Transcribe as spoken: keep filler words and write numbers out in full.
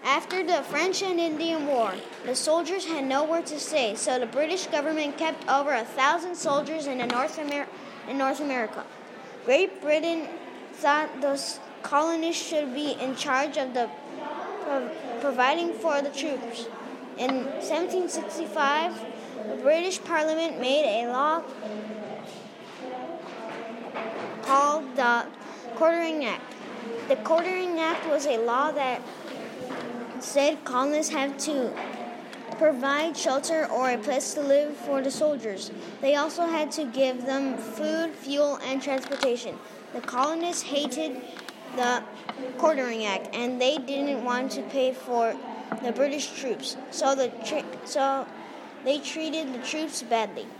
After the French and Indian War, the soldiers had nowhere to stay, so the British government kept over a thousand soldiers in, the North, Amer- in North America. Great Britain thought the colonists should be in charge of the pro- providing for the troops. In seventeen sixty-five, the British Parliament made a law called the Quartering Act. The Quartering Act was a law that said colonists have to provide shelter or a place to live for the soldiers. They also had to give them food, fuel, and transportation. The colonists hated the Quartering Act, and they didn't want to pay for the British troops, so the tra- so they treated the troops badly.